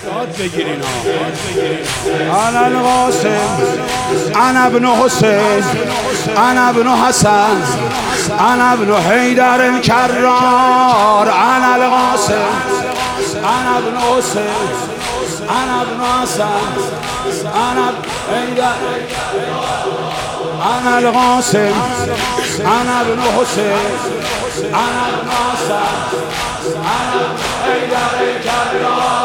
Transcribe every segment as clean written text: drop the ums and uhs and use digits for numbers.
انا القاسم انا ابن حسین انا ابن حسن انا ابن حیدر الکرار انا القاسم انا ابن حسین انا ابن حسن انا حیدر انا القاسم انا ابن حسین انا ابن حسن انا حیدر الکرار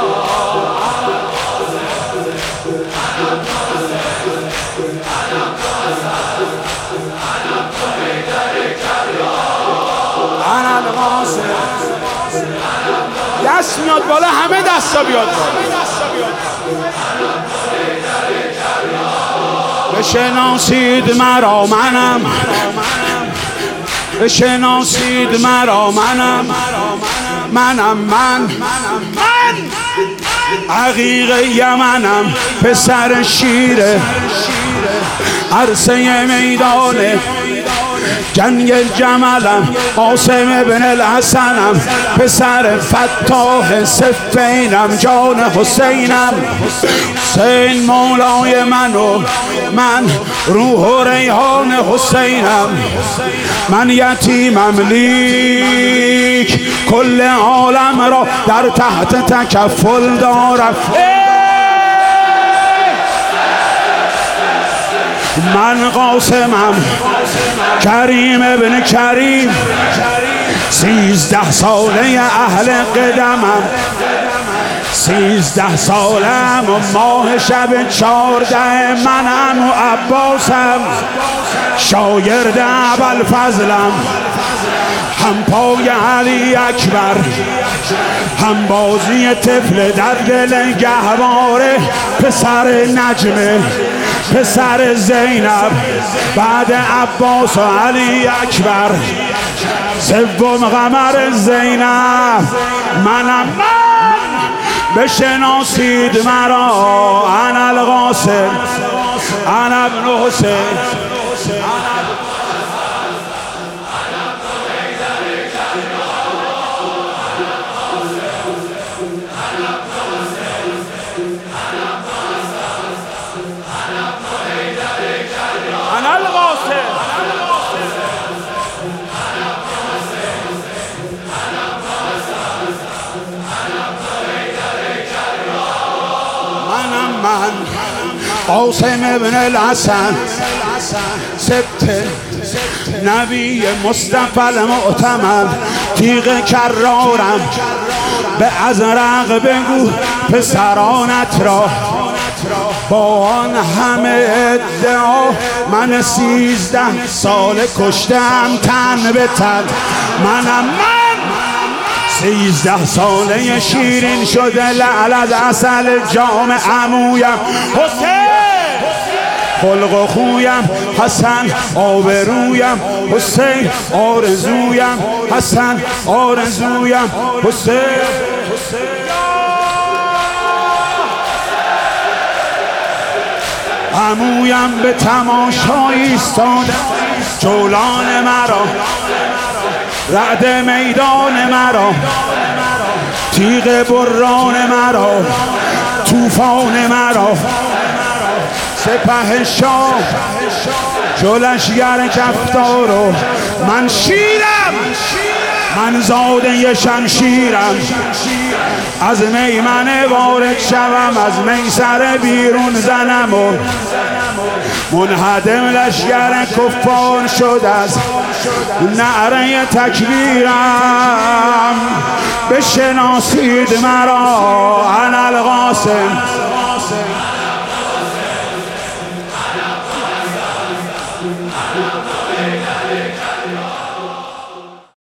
دست میاد بالا، همه دستا بیاد بالا. بشناسید مرا منم، بشناسید مرا منم من عقیق یمنم، پسر شیر عرصه میدانه جنگ جملم، قاسم بن الحسنم، پسر فتاح صفینم، جان حسینم، حسین مولای من و من روح و ریحان حسینم، من یتیمم لیک کل عالم را در تحت تکفل دارم. من قاسمم کریم ابن کریم، 13 ساله اهل قدمم، 13 سالم و ماه شب 14 منم و عباسم، شاگرد ابوالفضلم، هم پای علی اکبر، هم بازی طفل در دل گهواره، پسر نجمه، پسر زینب، بعد عباس و علی اکبر، سوم قمر زینب، منم من. بشناسید مرا، انا القاسم انا ابن حسین من قاسم ابن الحسن، سبت نبی مصطفی المعتمد، تیغ کرارم، به ازرق بگو پسرانت را، با آن همه ادعا من 13 سال کشتم تن به تن، منم من 13 ساله شیرین شده لعل از عسل جام عمویم، حسین خلق و خویم، حسن آبرویم، حسین آرزویم، حسن آرزویم، حسین عمویم به تماشا ایستاده، جولان مرا، رعد میدان مرا، تیغ بران مرا، طوفان مرا، سپه شاه جلشگر کفتارو، من شیرم، من زاده شمشیرم، از میمنه وارد شوم، از میسر بیرون زنم و منهدم لشگر کفار شد از نعره تکبیرم. بشناسید مرا، انا القاسم